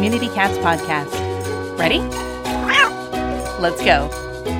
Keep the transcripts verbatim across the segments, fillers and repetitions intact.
Community Cats podcast. Ready? Let's go.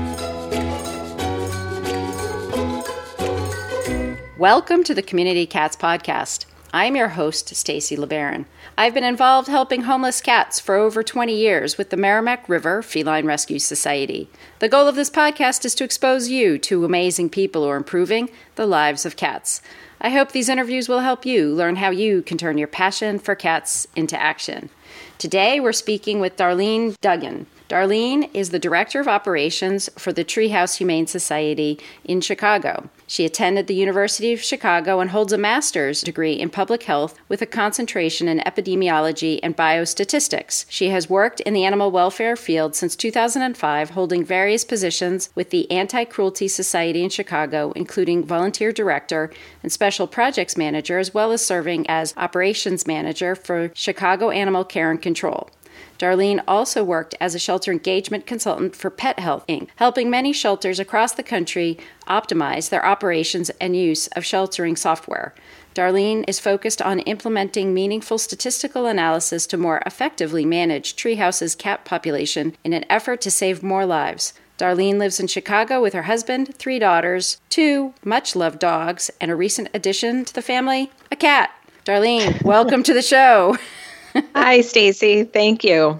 Welcome to the Community Cats podcast. I'm your host, Stacy LeBaron. I've been involved helping homeless cats for over twenty years with the Merrimack River Feline Rescue Society. The goal of this podcast is to expose you to amazing people who are improving the lives of cats. I hope these interviews will help you learn how you can turn your passion for cats into action. Today, we're speaking with Darlene Duggan. Darlene is the Director of Operations for the Treehouse Humane Society in Chicago. She attended the University of Chicago and holds a master's degree in public health with a concentration in epidemiology and biostatistics. She has worked in the animal welfare field since two thousand five, holding various positions with the Anti-Cruelty Society in Chicago, including volunteer director and special projects manager, as well as serving as operations manager for Chicago Animal Care and Control. Darlene also worked as a shelter engagement consultant for Pet Health, Incorporated, helping many shelters across the country optimize their operations and use of sheltering software. Darlene is focused on implementing meaningful statistical analysis to more effectively manage Treehouse's cat population in an effort to save more lives. Darlene lives in Chicago with her husband, three daughters, two much-loved dogs, and a recent addition to the family, a cat. Darlene, welcome to the show. Hi, Stacy. Thank you.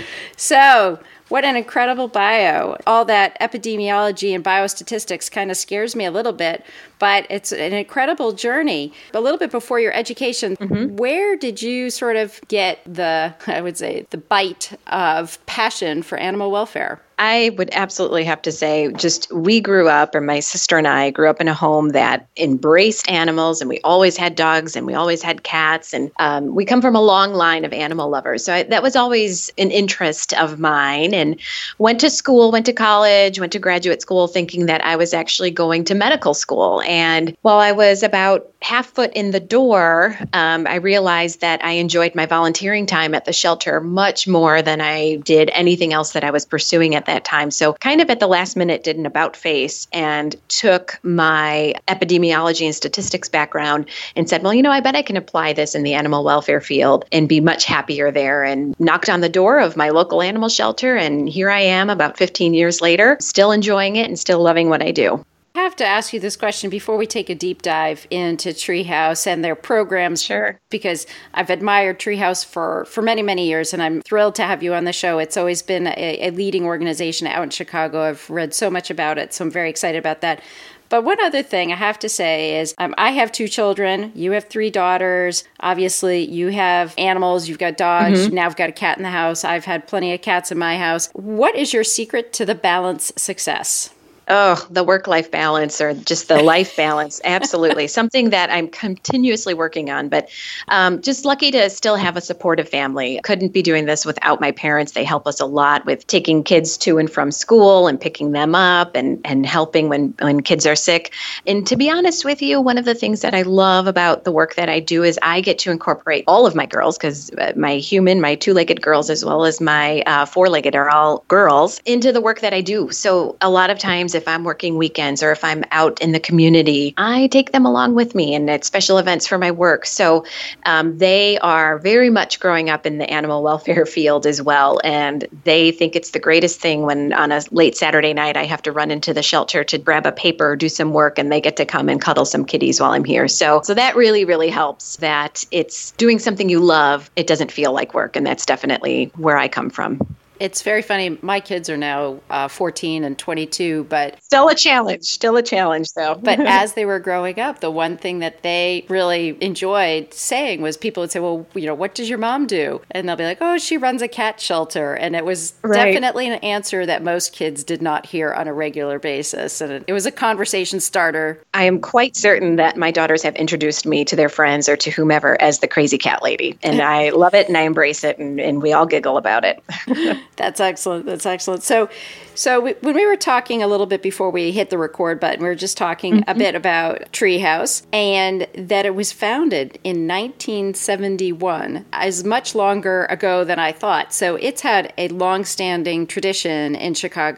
So, what an incredible bio. All that epidemiology and biostatistics kind of scares me a little bit, but it's an incredible journey. A little bit before your education, mm-hmm. Where did you sort of get the, I would say, the bite of passion for animal welfare? I would absolutely have to say, just we grew up, or my sister and I grew up in a home that embraced animals, and we always had dogs and we always had cats. And um, we come from a long line of animal lovers. So I, that was always an interest of mine, and went to school, went to college, went to graduate school thinking that I was actually going to medical school. And while I was about half foot in the door, um, I realized that I enjoyed my volunteering time at the shelter much more than I did anything else that I was pursuing at that time. So kind of at the last minute did an about face and took my epidemiology and statistics background and said, well, you know, I bet I can apply this in the animal welfare field and be much happier there, and knocked on the door of my local animal shelter. And here I am about fifteen years later, still enjoying it and still loving what I do. I have to ask you this question before we take a deep dive into Treehouse and their programs. Sure. Because I've admired Treehouse for, for many, many years, and I'm thrilled to have you on the show. It's always been a, a leading organization out in Chicago. I've read so much about it, so I'm very excited about that. But one other thing I have to say is um, I have two children. You have three daughters. Obviously, you have animals. You've got dogs. Mm-hmm. Now I've got a cat in the house. I've had plenty of cats in my house. What is your secret to the balanced success? Oh, the work-life balance, or just the life balance. Absolutely. Something that I'm continuously working on, but um, just lucky to still have a supportive family. Couldn't be doing this without my parents. They help us a lot with taking kids to and from school and picking them up, and, and helping when, when kids are sick. And to be honest with you, one of the things that I love about the work that I do is I get to incorporate all of my girls, because my human, my two-legged girls, as well as my uh, four-legged are all girls, into the work that I do. So a lot of times, if I'm working weekends or if I'm out in the community, I take them along with me, and at special events for my work. So um, they are very much growing up in the animal welfare field as well. And they think it's the greatest thing when on a late Saturday night, I have to run into the shelter to grab a paper or do some work, and they get to come and cuddle some kitties while I'm here. So, so that really, really helps, that it's doing something you love. It doesn't feel like work. And that's definitely where I come from. It's very funny. My kids are now uh, fourteen and twenty-two, but still a challenge, still a challenge though. But as they were growing up, the one thing that they really enjoyed saying was, people would say, well, you know, what does your mom do? And they'll be like, oh, she runs a cat shelter. And it was right. Definitely an answer that most kids did not hear on a regular basis. And it, it was a conversation starter. I am quite certain that my daughters have introduced me to their friends or to whomever as the crazy cat lady. And I love it and I embrace it, and, and we all giggle about it. That's excellent. That's excellent. So, so we, when we were talking a little bit before we hit the record button, we were just talking mm-hmm. a bit about Treehouse, and that it was founded in nineteen seventy-one, as much longer ago than I thought. So it's had a long-standing tradition in Chicago.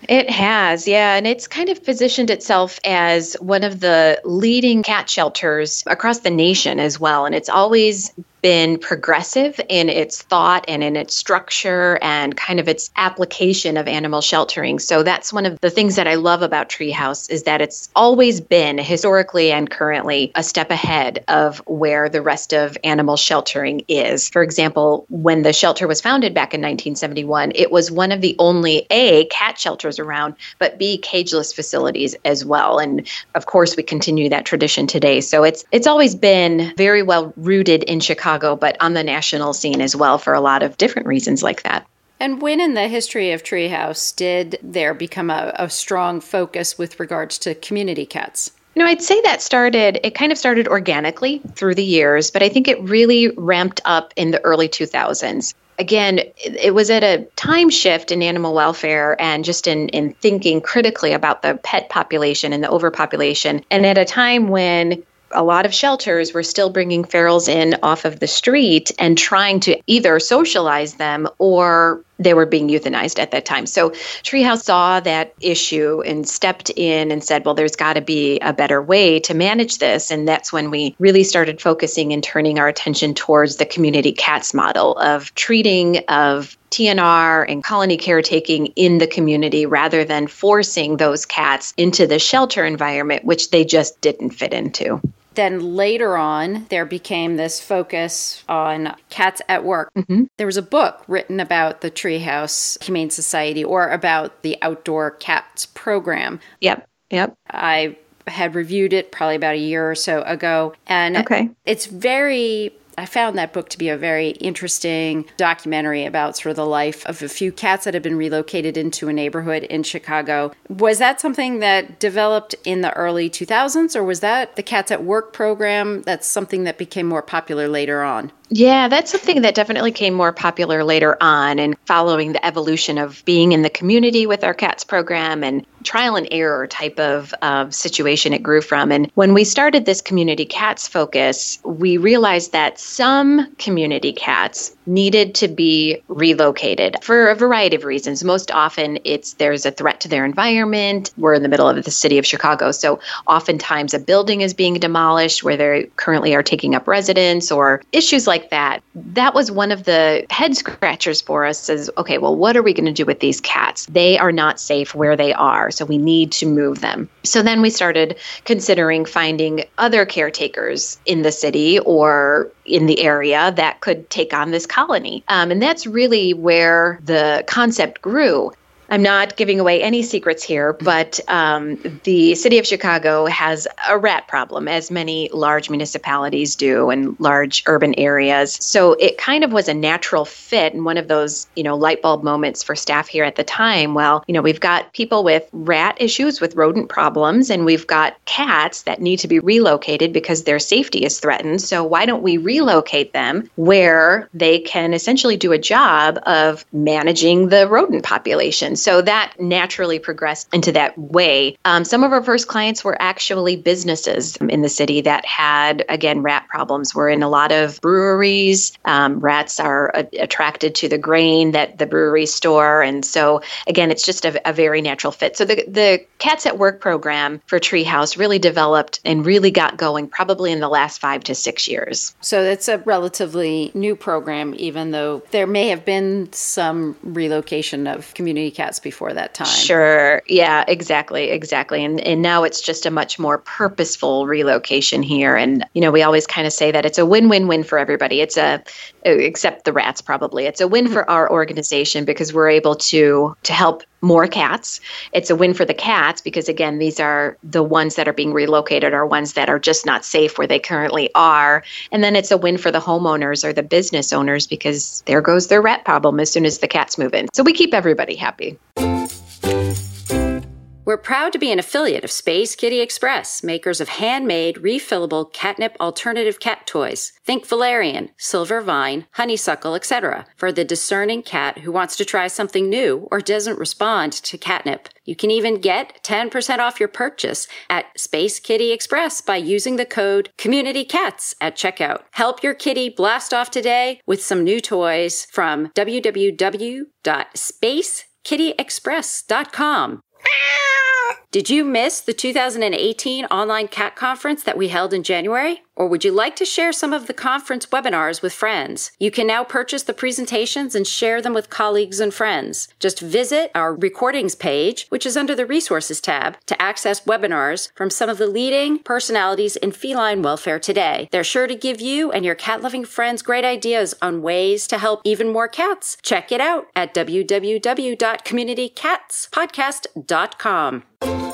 It has, yeah. And it's kind of positioned itself as one of the leading cat shelters across the nation as well. And it's always been progressive in its thought and in its structure and kind of its application of animal sheltering. So that's one of the things that I love about Treehouse is that it's always been historically and currently a step ahead of where the rest of animal sheltering is. For example, when the shelter was founded back in nineteen seventy-one, it was one of the only A, cat shelters around, but B, cageless facilities as well. And of course, we continue that tradition today. So it's it's always been very well rooted in Chicago, but on the national scene as well for a lot of different reasons like that. And when in the history of Treehouse did there become a, a strong focus with regards to community cats? You know, I'd say that started, it kind of started organically through the years, but I think it really ramped up in the early two thousands. Again, it was at a time shift in animal welfare and just in, in thinking critically about the pet population and the overpopulation. And at a time when a lot of shelters were still bringing ferals in off of the street and trying to either socialize them or they were being euthanized at that time. So Treehouse saw that issue and stepped in and said, well, there's got to be a better way to manage this. And that's when we really started focusing and turning our attention towards the community cats model of treating of T N R and colony caretaking in the community rather than forcing those cats into the shelter environment, which they just didn't fit into. Then later on, there became this focus on cats at work. Mm-hmm. There was a book written about the Treehouse Humane Society or about the outdoor cats program. Yep, yep. I had reviewed it probably about a year or so ago. And okay. It's very... I found that book to be a very interesting documentary about sort of the life of a few cats that have been relocated into a neighborhood in Chicago. Was that something that developed in the early two thousands, or was that the Cats at Work program that's something that became more popular later on? Yeah, that's something that definitely came more popular later on and following the evolution of being in the community with our cats program and trial and error type of uh, situation it grew from. And when we started this community cats focus, we realized that some community cats needed to be relocated for a variety of reasons. Most often it's there's a threat to their environment. We're in the middle of the city of Chicago. So oftentimes a building is being demolished where they currently are taking up residence or issues like that. That was one of the head scratchers for us is, okay, well, what are we going to do with these cats? They are not safe where they are, so we need to move them. So then we started considering finding other caretakers in the city or in the area that could take on this colony. Um, and that's really where the concept grew. I'm not giving away any secrets here, but um, the city of Chicago has a rat problem, as many large municipalities do and large urban areas. So it kind of was a natural fit and one of those, you know, light bulb moments for staff here at the time. Well, you know, we've got people with rat issues, with rodent problems, and we've got cats that need to be relocated because their safety is threatened. So why don't we relocate them where they can essentially do a job of managing the rodent population? So that naturally progressed into that way. Um, some of our first clients were actually businesses in the city that had, again, rat problems. We're in a lot of breweries. Um, rats are uh, attracted to the grain that the breweries store. And so, again, it's just a, a very natural fit. So the, the Cats at Work program for Treehouse really developed and really got going probably in the last five to six years. So it's a relatively new program, even though there may have been some relocation of community cats before that time. Sure. Yeah, exactly. Exactly. And and now it's just a much more purposeful relocation here. And, you know, we always kind of say that it's a win-win-win for everybody. It's a, except the rats probably. It's a win for our organization because we're able to, to help more cats. It's a win for the cats because, again, these are the ones that are being relocated are ones that are just not safe where they currently are. And then it's a win for the homeowners or the business owners because there goes their rat problem as soon as the cats move in. So we keep everybody happy. We're proud to be an affiliate of Space Kitty Express, makers of handmade, refillable catnip alternative cat toys. Think valerian, silver vine, honeysuckle, et cetera for the discerning cat who wants to try something new or doesn't respond to catnip. You can even get ten percent off your purchase at Space Kitty Express by using the code CommunityCats at checkout. Help your kitty blast off today with some new toys from w w w dot space kitty express dot com. Did you miss the two thousand eighteen online cat conference that we held in January? Or would you like to share some of the conference webinars with friends? You can now purchase the presentations and share them with colleagues and friends. Just visit our recordings page, which is under the resources tab, to access webinars from some of the leading personalities in feline welfare today. They're sure to give you and your cat-loving friends great ideas on ways to help even more cats. Check it out at w w w dot community cats podcast dot com.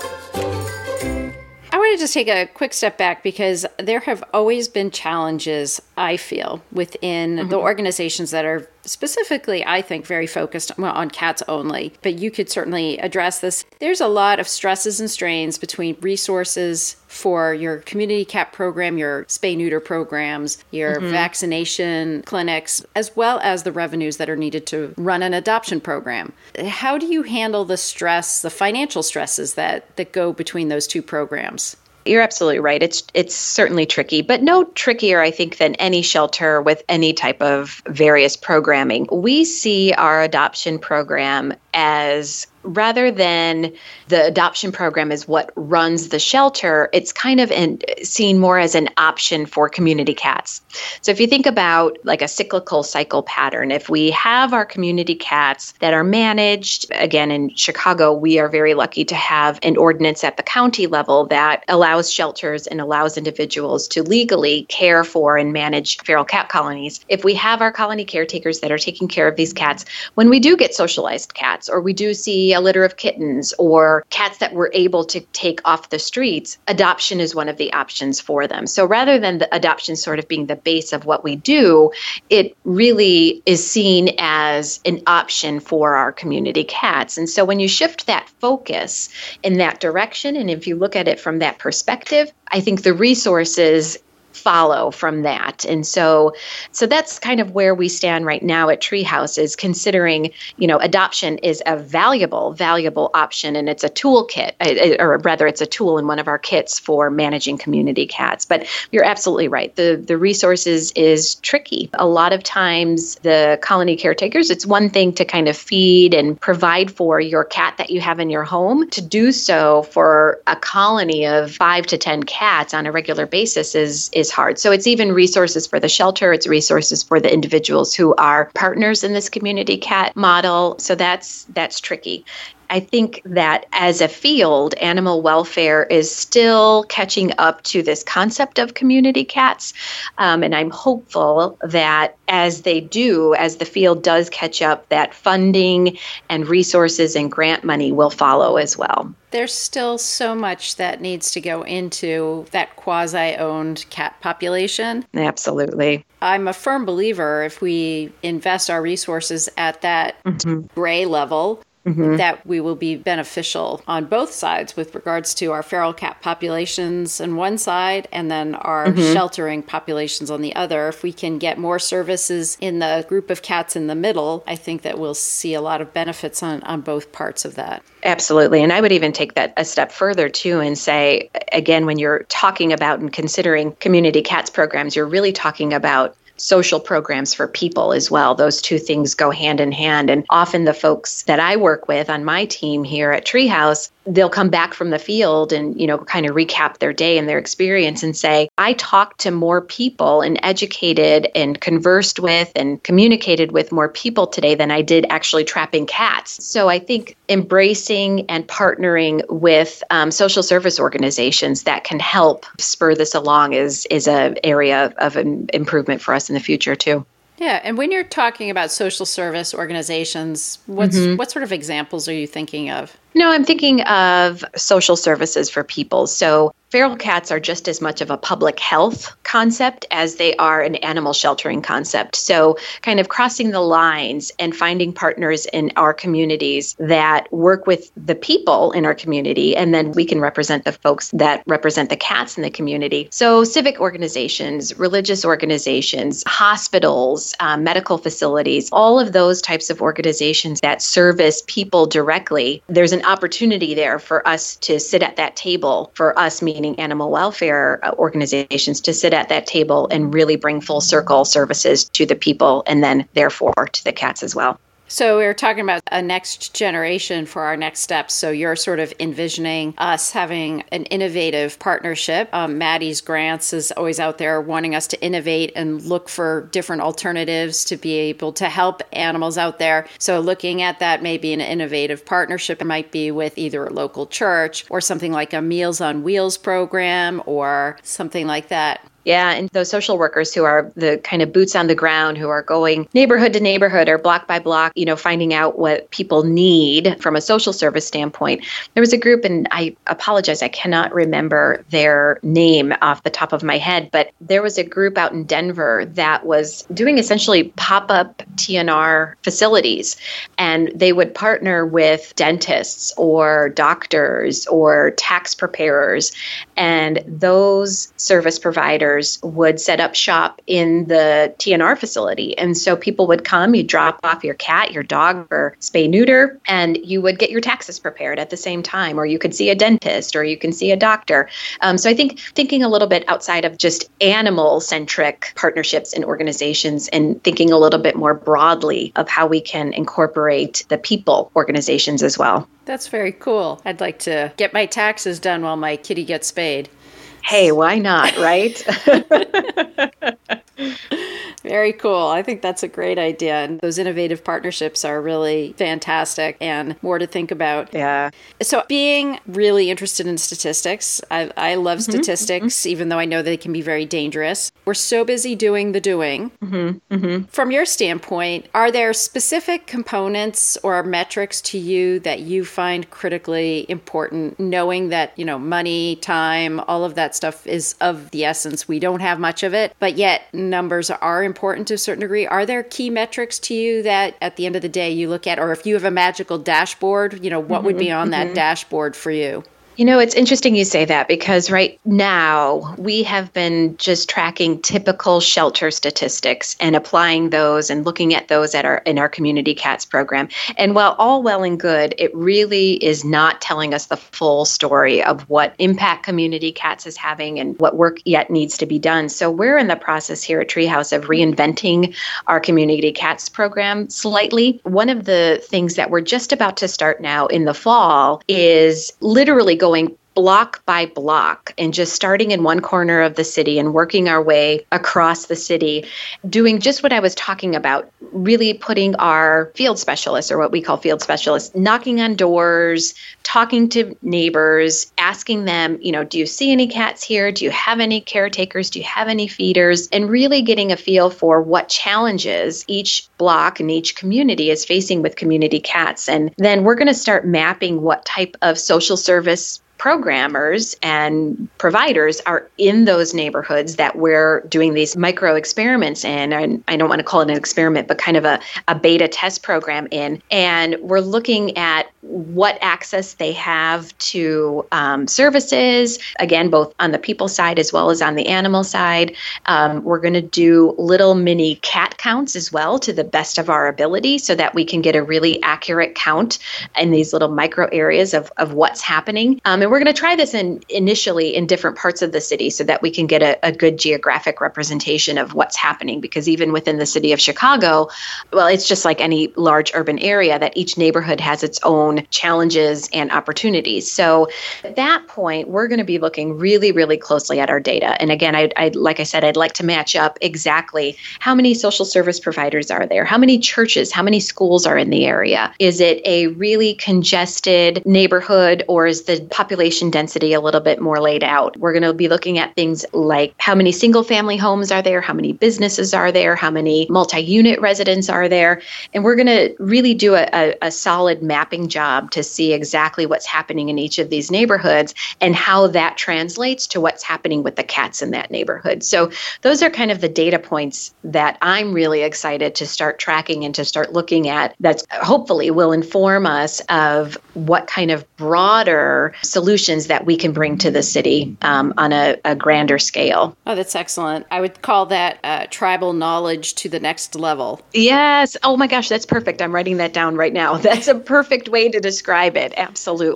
I want to just take a quick step back because there have always been challenges, I feel, within mm-hmm. the organizations that are specifically, I think, very focused on cats only. But you could certainly address this. There's a lot of stresses and strains between resources for your community cat program, your spay-neuter programs, your mm-hmm. vaccination clinics, as well as the revenues that are needed to run an adoption program. How do you handle the stress, the financial stresses that, that go between those two programs? You're absolutely right. It's it's certainly tricky, but no trickier, I think, than any shelter with any type of various programming. We see our adoption program as, rather than the adoption program is what runs the shelter, it's kind of in, seen more as an option for community cats. So if you think about like a cyclical cycle pattern, if we have our community cats that are managed, again, in Chicago, we are very lucky to have an ordinance at the county level that allows shelters and allows individuals to legally care for and manage feral cat colonies. If we have our colony caretakers that are taking care of these cats, when we do get socialized cats, or we do see a litter of kittens or cats that we're able to take off the streets, adoption is one of the options for them. So rather than the adoption sort of being the base of what we do, it really is seen as an option for our community cats. And so when you shift that focus in that direction, and if you look at it from that perspective, I think the resources follow from that. And so so that's kind of where we stand right now at Treehouse, is considering, you know, adoption is a valuable, valuable option, and it's a toolkit, or rather it's a tool in one of our kits for managing community cats. But you're absolutely right. The, the resources is tricky. A lot of times the colony caretakers, it's one thing to kind of feed and provide for your cat that you have in your home. To do so for a colony of five to ten cats on a regular basis is, is hard. So it's even resources for the shelter. It's resources for the individuals who are partners in this community cat model. So that's that's tricky. I think that as a field, animal welfare is still catching up to this concept of community cats. Um, and I'm hopeful that as they do, as the field does catch up, that funding and resources and grant money will follow as well. There's still so much that needs to go into that quasi-owned cat population. Absolutely. I'm a firm believer if we invest our resources at that mm-hmm. gray level, Mm-hmm. that we will be beneficial on both sides with regards to our feral cat populations on one side and then our mm-hmm. sheltering populations on the other. If we can get more services in the group of cats in the middle, I think that we'll see a lot of benefits on, on both parts of that. Absolutely. And I would even take that a step further too and say, again, when you're talking about and considering community cats programs, you're really talking about social programs for people as well. Those two things go hand in hand. And often the folks that I work with on my team here at Treehouse, they'll come back from the field and, you know, kind of recap their day and their experience and say, I talked to more people and educated and conversed with and communicated with more people today than I did actually trapping cats. So I think embracing and partnering with um, social service organizations that can help spur this along is, is an area of improvement for us in the future too. Yeah. And when you're talking about social service organizations, what's mm-hmm. what sort of examples are you thinking of? No, I'm thinking of social services for people. So feral cats are just as much of a public health concept as they are an animal sheltering concept. So kind of crossing the lines and finding partners in our communities that work with the people in our community, and then we can represent the folks that represent the cats in the community. So civic organizations, religious organizations, hospitals, uh, medical facilities, all of those types of organizations that service people directly, there's an opportunity there for us to sit at that table, for us meaning animal welfare organizations, to sit at that table and really bring full circle services to the people and then therefore to the cats as well. So we were talking about a next generation for our next steps. So you're sort of envisioning us having an innovative partnership. Um, Maddie's Grants is always out there wanting us to innovate and look for different alternatives to be able to help animals out there. So looking at that, maybe an innovative partnership, it might be with either a local church or something like a Meals on Wheels program or something like that. Yeah, and those social workers who are the kind of boots on the ground, who are going neighborhood to neighborhood or block by block, you know, finding out what people need from a social service standpoint. There was a group, and I apologize, I cannot remember their name off the top of my head, but there was a group out in Denver that was doing essentially pop-up T N R facilities, and they would partner with dentists or doctors or tax preparers, and those service providers would set up shop in the T N R facility. And so people would come, you drop off your cat, your dog, or spay neuter, and you would get your taxes prepared at the same time, or you could see a dentist, or you can see a doctor. Um, so I think thinking a little bit outside of just animal-centric partnerships and organizations, and thinking a little bit more broadly of how we can incorporate the people organizations as well. That's very cool. I'd like to get my taxes done while my kitty gets spayed. Hey, why not, right? Very cool. I think that's a great idea. And those innovative partnerships are really fantastic and more to think about. Yeah. So being really interested in statistics, I, I love mm-hmm, statistics, mm-hmm. even though I know they can be very dangerous. We're so busy doing the doing. Mm-hmm, mm-hmm. From your standpoint, are there specific components or metrics to you that you find critically important, knowing that, you know, money, time, all of that stuff is of the essence. We don't have much of it, but yet numbers are important to a certain degree. Are there key metrics to you that at the end of the day you look at, or if you have a magical dashboard, you know, what mm-hmm, would be on mm-hmm. that dashboard for you? You know, it's interesting you say that, because right now we have been just tracking typical shelter statistics and applying those and looking at those at our in our Community Cats program. And while all well and good, it really is not telling us the full story of what impact Community Cats is having and what work yet needs to be done. So we're in the process here at Treehouse of reinventing our Community Cats program slightly. One of the things that we're just about to start now in the fall is literally going going block by block and just starting in one corner of the city and working our way across the city, doing just what I was talking about, really putting our field specialists, or what we call field specialists, knocking on doors, talking to neighbors, asking them, you know, do you see any cats here? Do you have any caretakers? Do you have any feeders? And really getting a feel for what challenges each block and each community is facing with Community Cats. And then we're going to start mapping what type of social service programmers and providers are in those neighborhoods that we're doing these micro experiments in. And I don't want to call it an experiment, but kind of a, a beta test program in. And we're looking at what access they have to um, services, again, both on the people side as well as on the animal side. Um, we're going to do little mini cat counts as well to the best of our ability, so that we can get a really accurate count in these little micro areas of, of what's happening. Um, And we're going to try this in initially in different parts of the city so that we can get a, a good geographic representation of what's happening. Because even within the city of Chicago, well, it's just like any large urban area, that each neighborhood has its own challenges and opportunities. So at that point, we're going to be looking really, really closely at our data. And again, I, I like I said, I'd like to match up exactly how many social service providers are there, how many churches, how many schools are in the area. Is it a really congested neighborhood, or is the population population density a little bit more laid out? We're going to be looking at things like how many single family homes are there, how many businesses are there, how many multi-unit residents are there. And we're going to really do a, a, a solid mapping job to see exactly what's happening in each of these neighborhoods and how that translates to what's happening with the cats in that neighborhood. So those are kind of the data points that I'm really excited to start tracking and to start looking at, that hopefully will inform us of what kind of broader solutions that we can bring to the city um, on a, a grander scale. Oh, that's excellent. I would call that uh, tribal knowledge to the next level. Yes. Oh my gosh, that's perfect. I'm writing that down right now. That's a perfect way to describe it. Absolutely.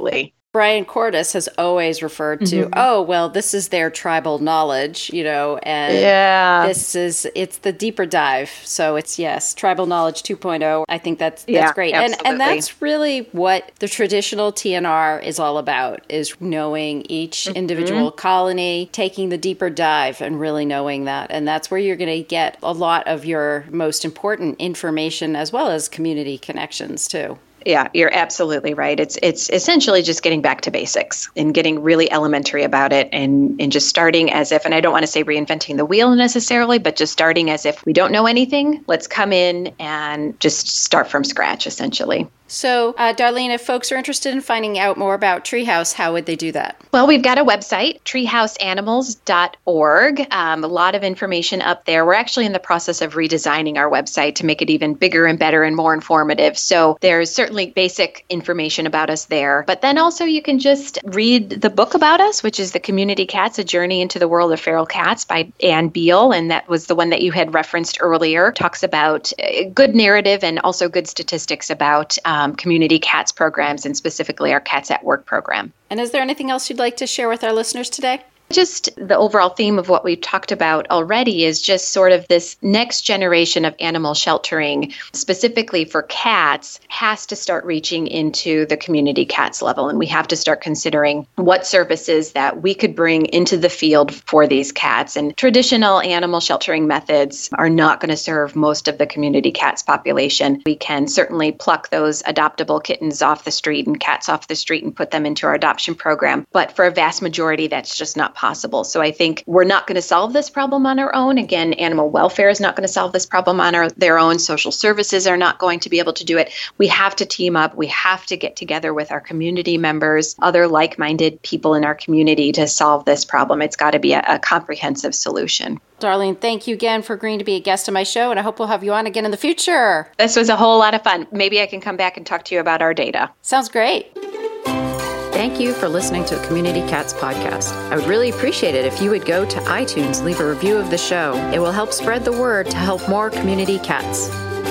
Brian Cordes has always referred to, mm-hmm. oh, well, this is their tribal knowledge, you know, and yeah. this is, it's the deeper dive. So it's, yes, tribal knowledge two point oh. I think that's, that's yeah, great. And, and that's really what the traditional T N R is all about, is knowing each mm-hmm. individual colony, taking the deeper dive and really knowing that. And that's where you're going to get a lot of your most important information as well as community connections too. Yeah, you're absolutely right. It's it's essentially just getting back to basics and getting really elementary about it and, and just starting as if, and I don't want to say reinventing the wheel necessarily, but just starting as if we don't know anything. Let's come in and just start from scratch, essentially. So, uh, Darlene, if folks are interested in finding out more about Treehouse, how would they do that? Well, we've got a website, treehouse animals dot org. Um, a lot of information up there. We're actually in the process of redesigning our website to make it even bigger and better and more informative. So there's certainly basic information about us there. But then also you can just read the book about us, which is The Community Cats, A Journey into the World of Feral Cats by Anne Beal. And that was the one that you had referenced earlier. Talks about a good narrative and also good statistics about um, Um, community cats programs and specifically our Cats at Work program. And is there anything else you'd like to share with our listeners today? Just the overall theme of what we've talked about already is just sort of this next generation of animal sheltering, specifically for cats, has to start reaching into the community cats level. And we have to start considering what services that we could bring into the field for these cats. And traditional animal sheltering methods are not going to serve most of the community cats population. We can certainly pluck those adoptable kittens off the street and cats off the street and put them into our adoption program. But for a vast majority, that's just not possible. So I think we're not going to solve this problem on our own. Again, animal welfare is not going to solve this problem on our, their own. Social services are not going to be able to do it. We have to team up. We have to get together with our community members, other like-minded people in our community to solve this problem. It's got to be a, a comprehensive solution. Darlene, thank you again for agreeing to be a guest on my show, and I hope we'll have you on again in the future. This was a whole lot of fun. Maybe I can come back and talk to you about our data. Sounds great. Thank you for listening to the Community Cats podcast. I would really appreciate it if you would go to iTunes, leave a review of the show. It will help spread the word to help more community cats.